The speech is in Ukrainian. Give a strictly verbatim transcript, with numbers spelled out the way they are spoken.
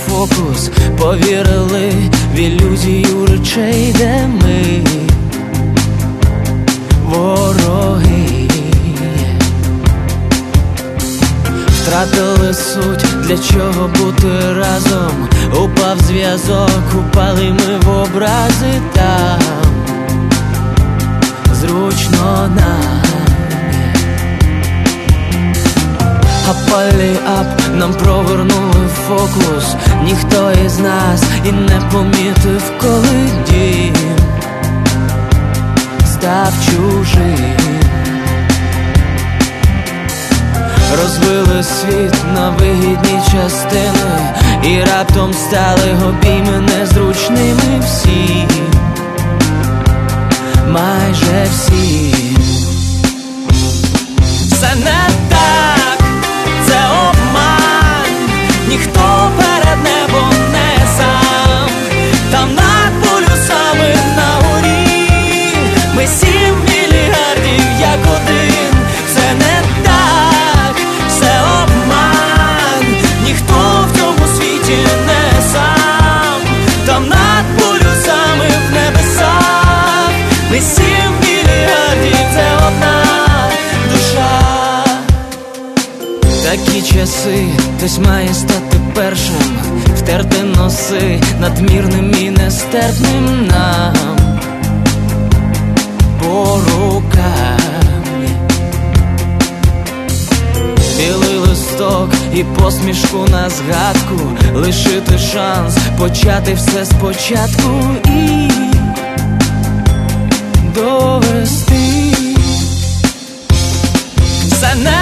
фокус, повірили в ілюзію речей, де ми вороги. Втратили суть, для чого бути разом. Упав зв'язок, упали ми в образи. Там зручно нам, а полі-ап нам провернули фокус. Ніхто із нас і не помітив, коли дім став чужим. Розбили світ на вигідні частини, і раптом стали обійми незручними всі, майже всі. Все не так, це обман, ніхто перед небом не сам. Там над полюсами на горі ми сім мільярдів як один. Все не так, все обман, ніхто в цьому світі не сам. Там над полюсами в небесах ми сім мільярдів, це одна душа. Такі часи, хтось має стати першим, втерти носи надмірним і нестерпним нам по рукам. Білий листок і посмішку на згадку, лишити шанс почати все спочатку і довести. Все не